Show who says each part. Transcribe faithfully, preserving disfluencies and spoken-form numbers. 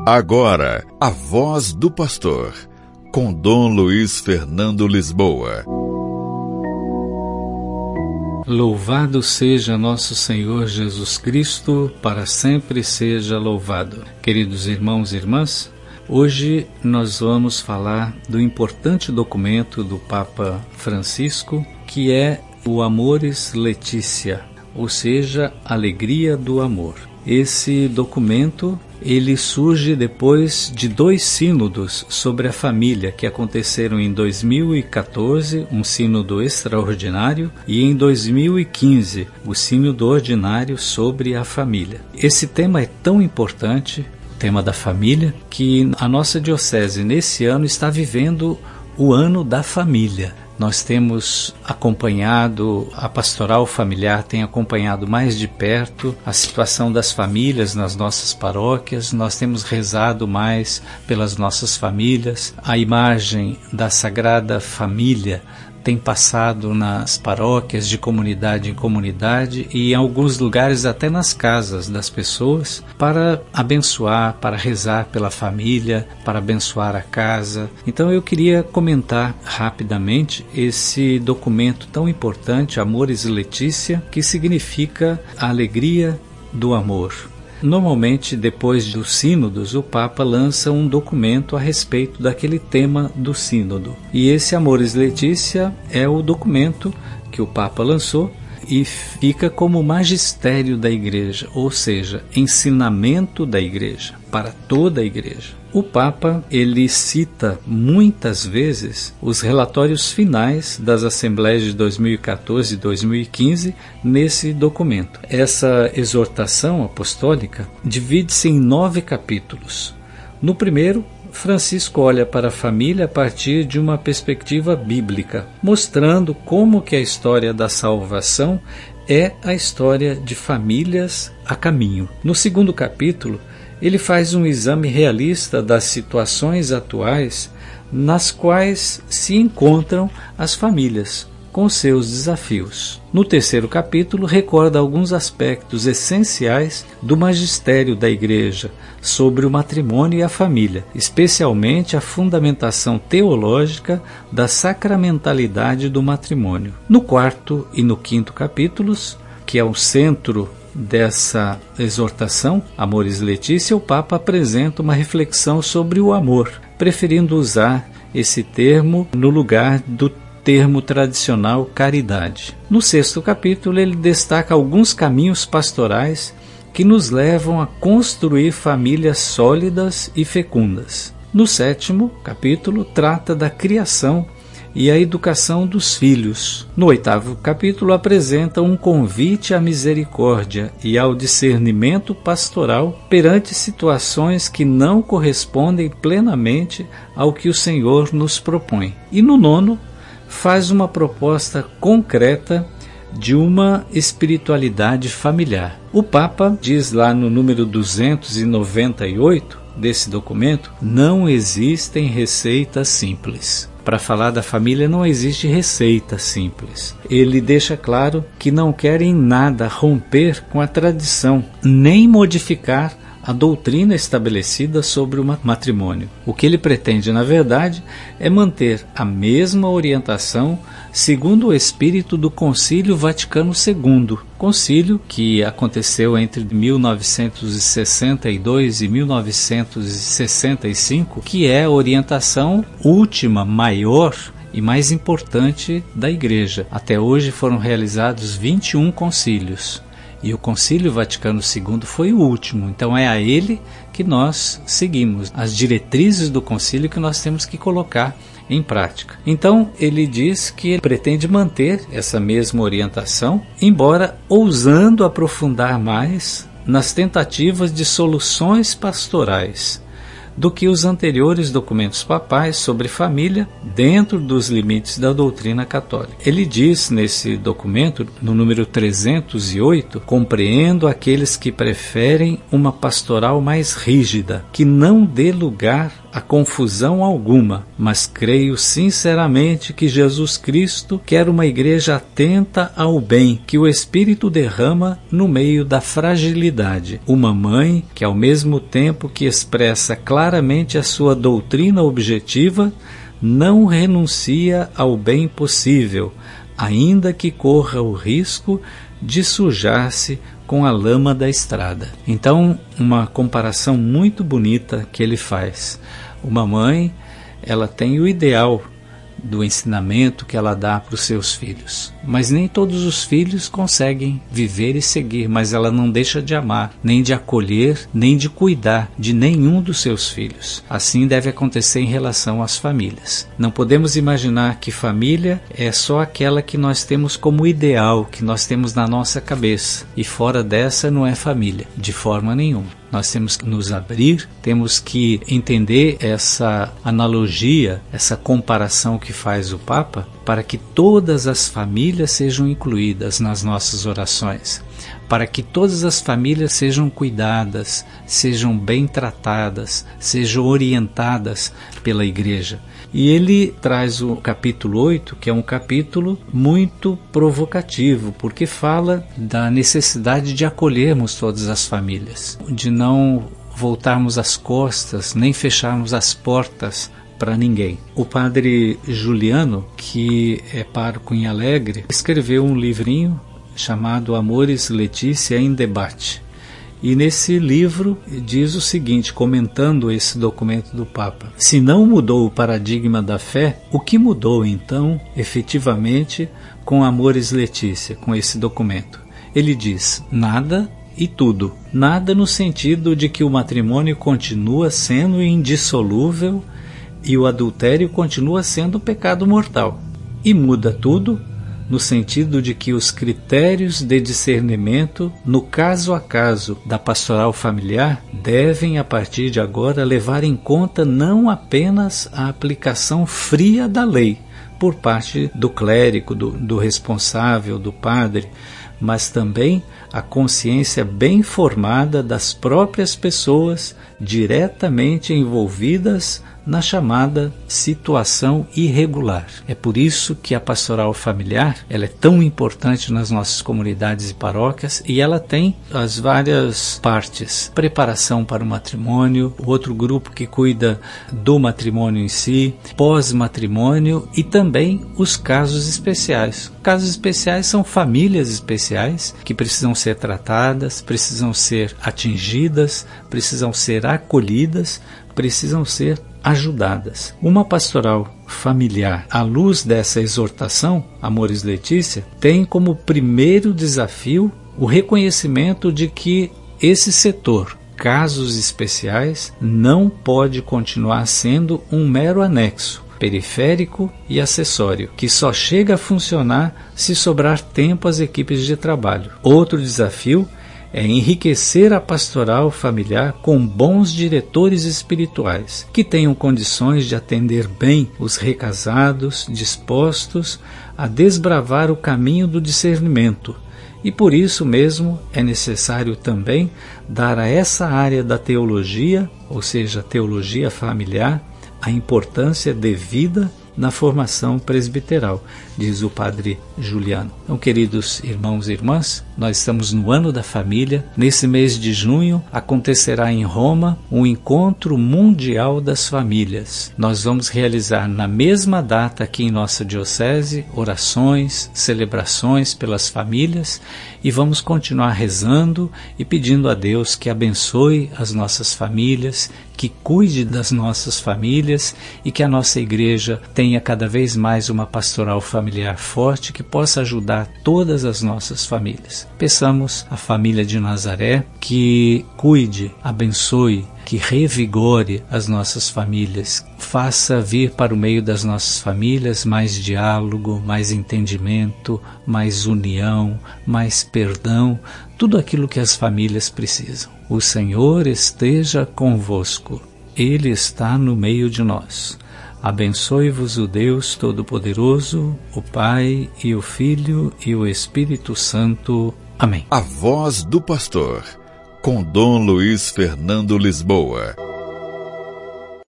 Speaker 1: Agora, a voz do pastor, com Dom Luiz Fernando Lisboa.
Speaker 2: Louvado seja nosso Senhor Jesus Cristo, para sempre seja louvado. Queridos irmãos e irmãs, hoje nós vamos falar do importante documento do Papa Francisco, que é o Amoris Laetitia, ou seja, Alegria do Amor. Esse documento, ele surge depois de dois sínodos sobre a família que aconteceram em dois mil e quatorze, um sínodo extraordinário, e em dois mil e quinze, o sínodo ordinário sobre a família. Esse tema é tão importante, o tema da família, que a nossa diocese nesse ano está vivendo o ano da família. Nós temos acompanhado, a pastoral familiar tem acompanhado mais de perto a situação das famílias nas nossas paróquias, nós temos rezado mais pelas nossas famílias. A imagem da Sagrada Família tem passado nas paróquias, de comunidade em comunidade e em alguns lugares até nas casas das pessoas, para abençoar, para rezar pela família, para abençoar a casa. Então eu queria comentar rapidamente esse documento tão importante, Amoris Laetitia, que significa a alegria do amor. Normalmente, depois dos sínodos, o Papa lança um documento a respeito daquele tema do sínodo. E esse Amoris Laetitia é o documento que o Papa lançou e fica como magistério da Igreja, ou seja, ensinamento da Igreja, para toda a Igreja. O Papa, ele cita muitas vezes os relatórios finais das Assembleias de dois mil e quatorze e dois mil e quinze nesse documento. Essa exortação apostólica divide-se em nove capítulos. No primeiro, Francisco olha para a família a partir de uma perspectiva bíblica, mostrando como que a história da salvação é a história de famílias a caminho. No segundo capítulo, ele faz um exame realista das situações atuais nas quais se encontram as famílias, com seus desafios. No terceiro capítulo, recorda alguns aspectos essenciais do magistério da Igreja sobre o matrimônio e a família, especialmente a fundamentação teológica da sacramentalidade do matrimônio. No quarto e no quinto capítulos, que é o centro dessa exortação, Amoris Laetitia, o Papa apresenta uma reflexão sobre o amor, preferindo usar esse termo no lugar do termo tradicional caridade. No sexto capítulo, ele destaca alguns caminhos pastorais que nos levam a construir famílias sólidas e fecundas. No sétimo capítulo, trata da criação e a educação dos filhos. No oitavo capítulo, apresenta um convite à misericórdia e ao discernimento pastoral perante situações que não correspondem plenamente ao que o Senhor nos propõe. E no nono, faz uma proposta concreta de uma espiritualidade familiar. O Papa diz lá no número duzentos e noventa e oito desse documento: não existem receitas simples. Para falar da família não existe receita simples. Ele deixa claro que não quer em nada romper com a tradição, nem modificar a doutrina estabelecida sobre o matrimônio. O que ele pretende, na verdade, é manter a mesma orientação segundo o espírito do Concílio Vaticano segundo, concílio que aconteceu entre mil novecentos e sessenta e dois e mil novecentos e sessenta e cinco, que é a orientação última, maior e mais importante da Igreja. Até hoje foram realizados vinte e um concílios. E o Concílio Vaticano segundo foi o último, então é a ele que nós seguimos, as diretrizes do concílio que nós temos que colocar em prática. Então ele diz que ele pretende manter essa mesma orientação, embora ousando aprofundar mais nas tentativas de soluções pastorais do que os anteriores documentos papais sobre família dentro dos limites da doutrina católica. Ele diz nesse documento, no número trezentos e oito, compreendo aqueles que preferem uma pastoral mais rígida, que não dê lugar a confusão alguma, mas creio sinceramente que Jesus Cristo quer uma igreja atenta ao bem que o Espírito derrama no meio da fragilidade. Uma mãe que, ao mesmo tempo que expressa claramente a sua doutrina objetiva, não renuncia ao bem possível, ainda que corra o risco de sujar-se com a lama da estrada. Então, uma comparação muito bonita que ele faz. Uma mãe, ela tem o ideal do ensinamento que ela dá para os seus filhos, mas nem todos os filhos conseguem viver e seguir, mas ela não deixa de amar, nem de acolher, nem de cuidar de nenhum dos seus filhos. Assim deve acontecer em relação às famílias. Não podemos imaginar que família é só aquela que nós temos como ideal, que nós temos na nossa cabeça, e fora dessa não é família, de forma nenhuma. Nós temos que nos abrir, temos que entender essa analogia, essa comparação que faz o Papa, para que todas as famílias sejam incluídas nas nossas orações, para que todas as famílias sejam cuidadas, sejam bem tratadas, sejam orientadas pela Igreja. E ele traz o capítulo oito, que é um capítulo muito provocativo, porque fala da necessidade de acolhermos todas as famílias, de não voltarmos as costas, nem fecharmos as portas para ninguém. O padre Juliano, que é pároco em Alegre, escreveu um livrinho chamado Amores Letícia em Debate. E nesse livro diz o seguinte, comentando esse documento do Papa: se não mudou o paradigma da fé, o que mudou então, efetivamente, com Amores Letícia, com esse documento? Ele diz, nada e tudo. Nada no sentido de que o matrimônio continua sendo indissolúvel e o adultério continua sendo pecado mortal. E muda tudo no sentido de que os critérios de discernimento, no caso a caso da pastoral familiar, devem, a partir de agora, levar em conta não apenas a aplicação fria da lei, por parte do clérigo, do, do responsável, do padre, mas também a consciência bem formada das próprias pessoas diretamente envolvidas na chamada situação irregular. É por isso que a pastoral familiar ela é tão importante nas nossas comunidades e paróquias, e ela tem as várias partes: preparação para o matrimônio, outro grupo que cuida do matrimônio em si, pós-matrimônio e também os casos especiais. Casos especiais são famílias especiais que precisam ser tratadas, precisam ser atingidas, precisam ser acolhidas, precisam ser ajudadas. Uma pastoral familiar, à luz dessa exortação, Amores Letícia, tem como primeiro desafio o reconhecimento de que esse setor, casos especiais, não pode continuar sendo um mero anexo, periférico e acessório, que só chega a funcionar se sobrar tempo às equipes de trabalho. Outro desafio é enriquecer a pastoral familiar com bons diretores espirituais, que tenham condições de atender bem os recasados, dispostos a desbravar o caminho do discernimento. E por isso mesmo é necessário também dar a essa área da teologia, ou seja, teologia familiar, a importância devida na formação presbiteral, diz o padre Juliano. Então, queridos irmãos e irmãs, nós estamos no ano da família. Nesse mês de junho acontecerá em Roma um encontro mundial das famílias. Nós vamos realizar na mesma data aqui em nossa diocese orações, celebrações pelas famílias, e vamos continuar rezando e pedindo a Deus que abençoe as nossas famílias, que cuide das nossas famílias e que a nossa igreja tenha cada vez mais uma pastoral familiar forte que possa ajudar todas as nossas famílias. Peçamos à família de Nazaré que cuide, abençoe, que revigore as nossas famílias, faça vir para o meio das nossas famílias mais diálogo, mais entendimento, mais união, mais perdão, tudo aquilo que as famílias precisam. O Senhor esteja convosco, Ele está no meio de nós. Abençoe-vos o Deus Todo-Poderoso, o Pai e o Filho e o Espírito Santo. Amém.
Speaker 1: A Voz do Pastor, com Dom Luiz Fernando Lisboa.